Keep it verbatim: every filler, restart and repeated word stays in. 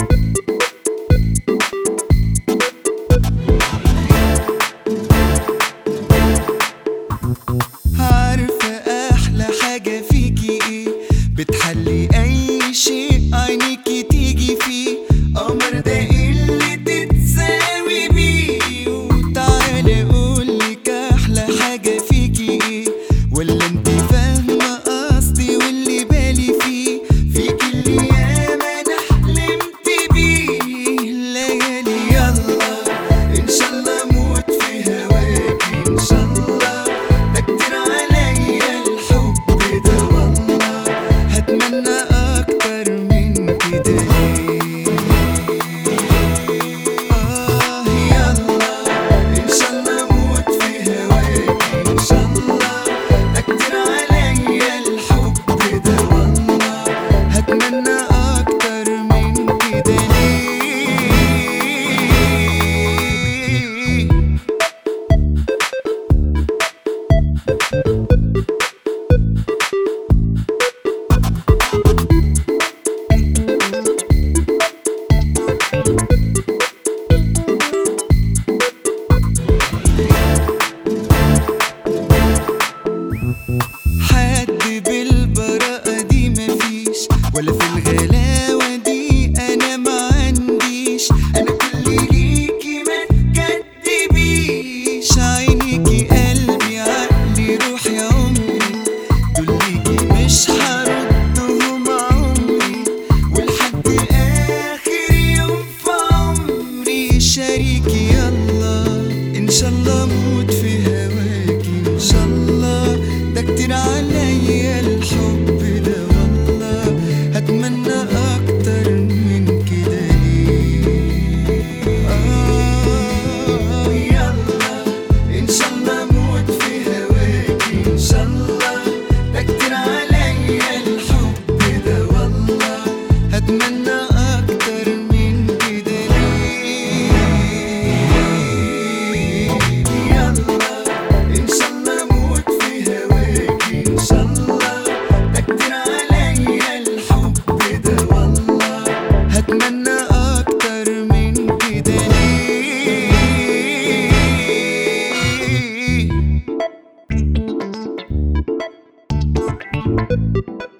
عارفة أحلى حاجة فيكي إيه؟ بتحلي أي شيء عينيكي تيجي فيه. قمر ده اللي تتساوي بيه. وتعالي أقولك أحلى حاجة فيكي إيه، ولا انتي فاهمة قصدي واللي بالي فيه. فيكي اللي ياما أنا حلمت بيه ليالي. يلا إن شاء الله أموت في هواكي إن شاء الله. ده كتير عليا الحب ده والله، هتمنى أكتر من كده ليه. آه يلا إن شاء الله أموت في هواكي إن شاء الله. ده كتير عليا الحب ده والله، هتمنى أكتر من كده ليه. حد بالبراءة دي مفيش، ولا في الغلاوة دي أنا ما عنديش. أنا كل ليكي ما تكدبيش. عينيكي قلبي عقلي روحي عمري، دول ليكي مش هردهم عمري. ولحد آخر يوم في عمري شريكي. يلا إن شاء الله أموت في هواكي إن شاء الله. ده كتير عليا الحب ده والله، هتمنى أكتر من كده ليه. آه يلا إن شاء الله أموت في هواكي إن شاء الله. ده كتير عليا الحب ده والله، هتمنى أكتر من كده ليه. يلا إن شاء الله أموت في هواكي إن شاء الله. ده كتير عليا الحب ده والله، هتمنى أكتر من كده ليه.